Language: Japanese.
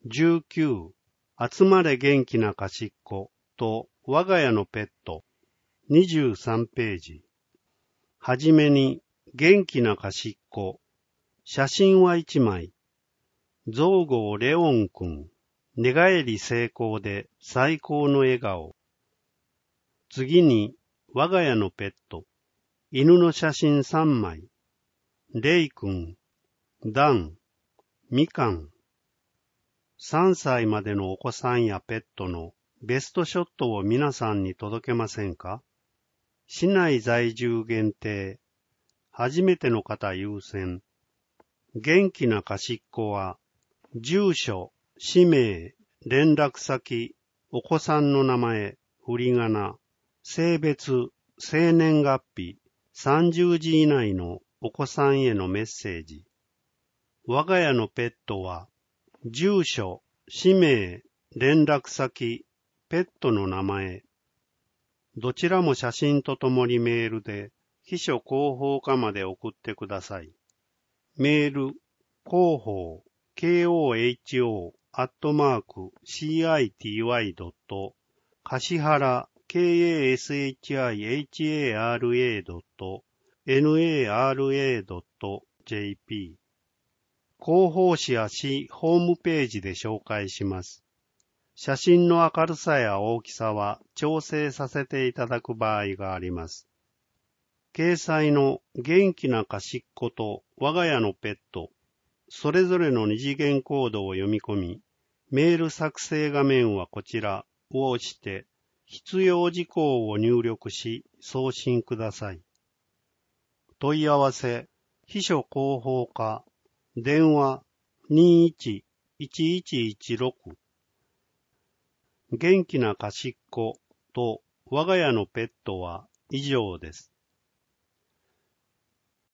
19、集まれ元気な端っこと我が家のペット。23ページ。はじめに、元気な端っこ。写真は1枚。ゾウゴレオン君。寝返り成功で最高の笑顔。次に、我が家のペット。犬の写真3枚。レイ君、ダン、みかん。3歳までのお子さんやペットのベストショットを皆さんに届けませんか？市内在住限定。初めての方優先。元気な端っこは、住所、氏名、連絡先、お子さんの名前、振り仮名、性別、生年月日、30字以内のお子さんへのメッセージ。我が家のペットは、住所、氏名、連絡先、ペットの名前。どちらも写真とともにメールで、秘書広報課まで送ってください。メール、広報、KOHO、@city.橿原、kashihara.nara.jp。広報誌や市ホームページで紹介します。写真の明るさや大きさは調整させていただく場合があります。掲載の元気な端っこと我が家のペット、それぞれの二次元コードを読み込み、メール作成画面はこちらを押して、必要事項を入力し送信ください。問い合わせ、秘書広報課、電話 21-1116。元気な端っこと我が家のペットは以上です。